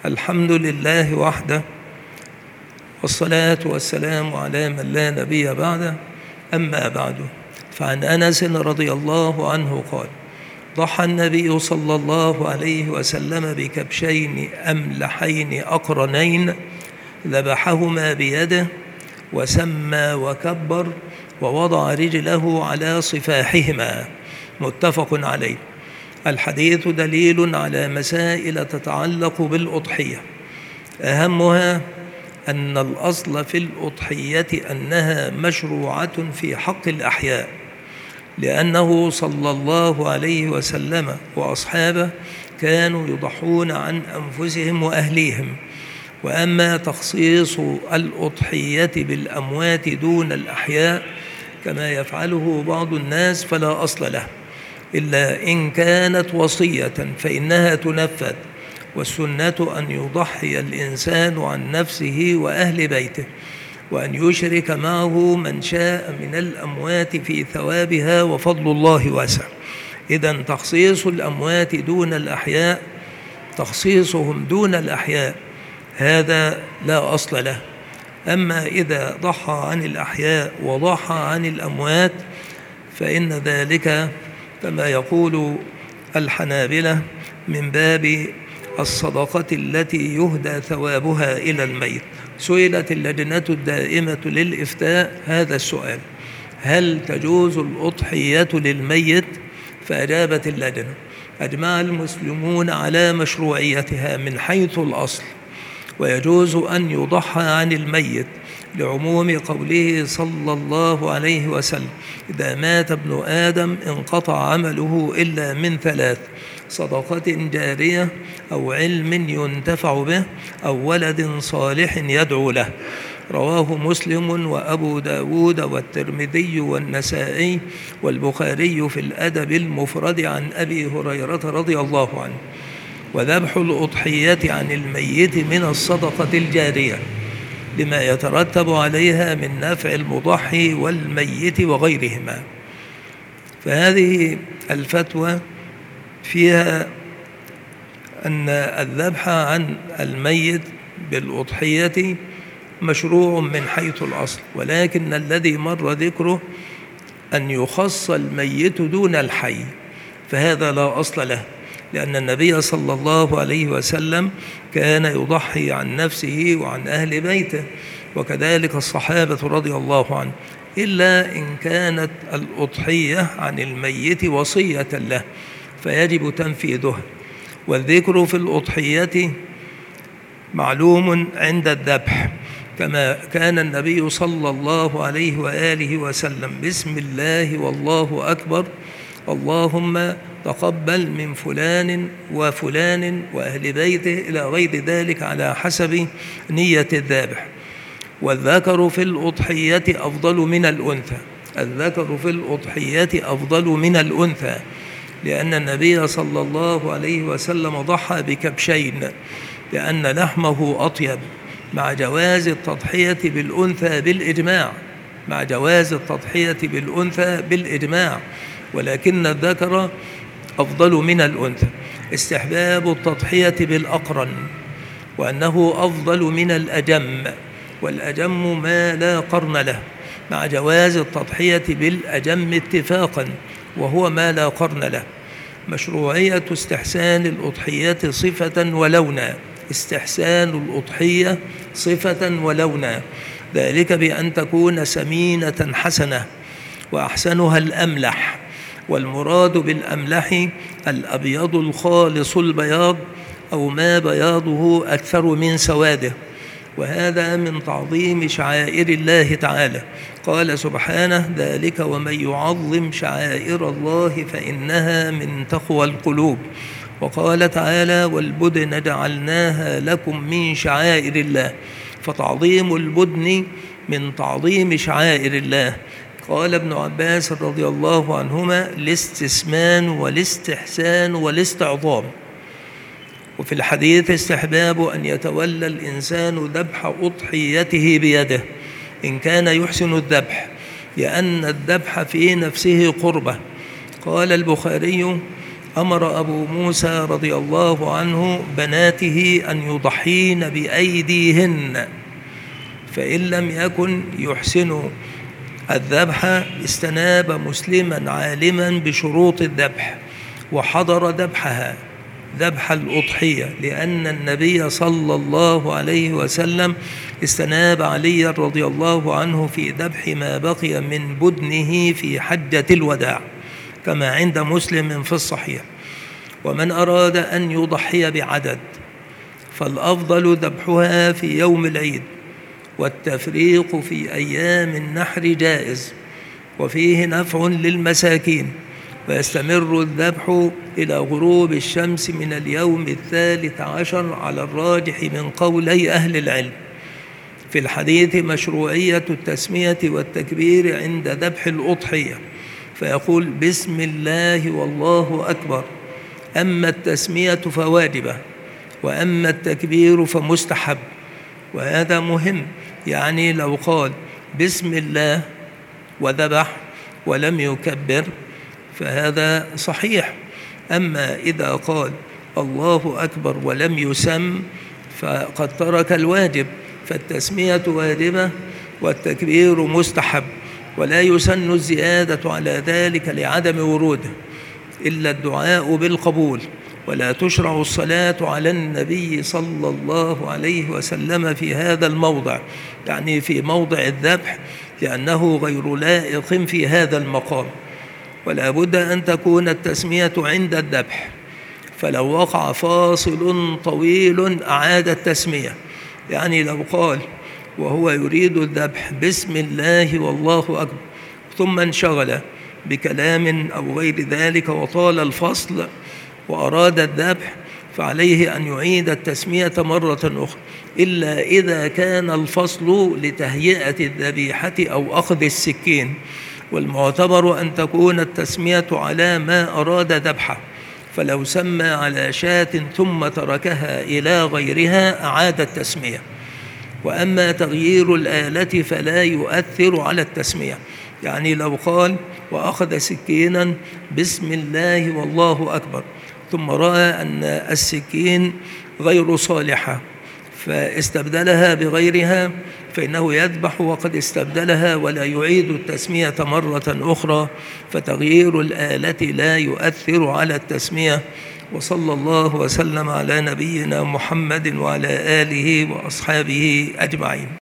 الحمد لله وحده، والصلاة والسلام على من لا نبي بعده. أما بعد، فعن أنس رضي الله عنه قال: ضحى النبي صلى الله عليه وسلم بكبشين أملحين أقرنين، ذبحهما بيده وسمى وكبر ووضع رجله على صفاحهما. متفق عليه. الحديث دليل على مسائل تتعلق بالأضحية، أهمها أن الأصل في الأضحية أنها مشروعة في حق الأحياء، لأنه صلى الله عليه وسلم وأصحابه كانوا يضحون عن أنفسهم وأهليهم. وأما تخصيص الأضحية بالأموات دون الأحياء كما يفعله بعض الناس فلا أصل له، إلا إن كانت وصية فإنها تنفذ، والسنة أن يضحي الإنسان عن نفسه وأهل بيته، وأن يشرك معه من شاء من الأموات في ثوابها، وفضل الله واسع. إذن تخصيص الأموات دون الأحياء، تخصيصهم دون الأحياء، هذا لا أصل له. أما إذا ضحى عن الأحياء وضحى عن الأموات فإن ذلك كما يقول الحنابلة من باب الصدقة التي يهدى ثوابها إلى الميت. سئلت اللجنة الدائمة للإفتاء هذا السؤال: هل تجوز الأضحية للميت؟ فأجابت اللجنة: أجمع المسلمون على مشروعيتها من حيث الأصل، ويجوز أن يضحى عن الميت لعموم قوله صلى الله عليه وسلم: إذا مات ابن آدم انقطع عمله إلا من ثلاث: صدقة جارية، أو علم ينتفع به، أو ولد صالح يدعو له. رواه مسلم وأبو داود والترمذي والنسائي والبخاري في الأدب المفرد عن أبي هريرة رضي الله عنه. وذبح الأضحية عن الميت من الصدقة الجارية لما يترتب عليها من نفع المضحي والميت وغيرهما. فهذه الفتوى فيها أن الذبح عن الميت بالأضحية مشروع من حيث الأصل، ولكن الذي مر ذكره أن يخص الميت دون الحي، فهذا لا أصل له، لأن النبي صلى الله عليه وسلم كان يضحي عن نفسه وعن أهل بيته، وكذلك الصحابة رضي الله عنهم، إلا إن كانت الأضحية عن الميت وصية له فيجب تنفيذها. والذكر في الأضحية معلوم عند الذبح، كما كان النبي صلى الله عليه وآله وسلم: بسم الله والله أكبر، اللهم تقبل من فلان وفلان وأهل بيته إلى غير ذلك على حسب نية الذابح. والذكر في الأضحية أفضل من الأنثى، الذكر في الأضحية أفضل من الأنثى، لأن النبي صلى الله عليه وسلم ضحى بكبشين لأن لحمه أطيب، مع جواز التضحية بالأنثى بالإجماع، مع جواز التضحية بالأنثى بالإجماع، ولكن الذكر أفضل من الأنثى. استحباب التضحية بالأقرن، وأنه أفضل من الأجم، والأجم ما لا قرن له، مع جواز التضحية بالأجم اتفاقا، وهو ما لا قرن له. مشروعية استحسان الأضحية صفة ولونا، استحسان الأضحية صفة ولونا، ذلك بأن تكون سمينة حسنة، وأحسنها الأملح. والمراد بالأملح الأبيض الخالص البياض، أو ما بياضه أكثر من سواده، وهذا من تعظيم شعائر الله تعالى. قال سبحانه: ذلك ومن يعظم شعائر الله فإنها من تقوى القلوب. وقال تعالى: والبدن جعلناها لكم من شعائر الله، فتعظيم البدن من تعظيم شعائر الله. قال ابن عباس رضي الله عنهما: الاستسمان والاستحسان والاستعظام. وفي الحديث استحباب أن يتولى الإنسان ذبح أضحيته بيده إن كان يحسن الذبح، لأن الذبح في نفسه قربة. قال البخاري: أمر أبو موسى رضي الله عنه بناته أن يضحين بأيديهن، فإن لم يكن يحسن الذبح استناب مسلما عالما بشروط الذبح وحضر ذبحها، ذبح الأضحية، لأن النبي صلى الله عليه وسلم استناب علي رضي الله عنه في ذبح ما بقي من بدنه في حجة الوداع كما عند مسلم في الصحيح. ومن أراد أن يضحي بعدد فالأفضل ذبحها في يوم العيد، والتفريق في أيام النحر جائز، وفيه نفع للمساكين، ويستمر الذبح إلى غروب الشمس من اليوم 13 على الراجح من قولي أهل العلم. في الحديث مشروعية التسمية والتكبير عند ذبح الأضحية، فيقول بسم الله والله أكبر، أما التسمية فواجبة، وأما التكبير فمستحب. وهذا مهم، يعني لو قال بسم الله وذبح ولم يكبر فهذا صحيح، أما إذا قال الله أكبر ولم يسم فقد ترك الواجب، فالتسمية واجبة والتكبير مستحب، ولا يسن الزيادة على ذلك لعدم وروده إلا الدعاء بالقبول. ولا تشرع الصلاة على النبي صلى الله عليه وسلم في هذا الموضع، يعني في موضع الذبح، لأنه غير لائق في هذا المقام. ولا بد أن تكون التسمية عند الذبح، فلو وقع فاصل طويل أعاد التسمية، يعني لو قال وهو يريد الذبح بسم الله والله أكبر ثم انشغل بكلام أو غير ذلك وطال الفصل وأراد الذبح فعليه أن يعيد التسمية مرة أخرى، إلا إذا كان الفصل لتهيئة الذبيحة أو أخذ السكين، والمعتبر أن تكون التسمية على ما أراد ذبحه، فلو سمى على شاة ثم تركها إلى غيرها أعاد التسمية. وأما تغيير الآلة فلا يؤثر على التسمية، يعني لو قال وأخذ سكينا بسم الله والله أكبر ثم رأى أن السكين غير صالحة فاستبدلها بغيرها فإنه يذبح وقد استبدلها ولا يعيد التسمية مرة أخرى، فتغيير الآلة لا يؤثر على التسمية. وصلى الله وسلم على نبينا محمد وعلى آله وأصحابه أجمعين.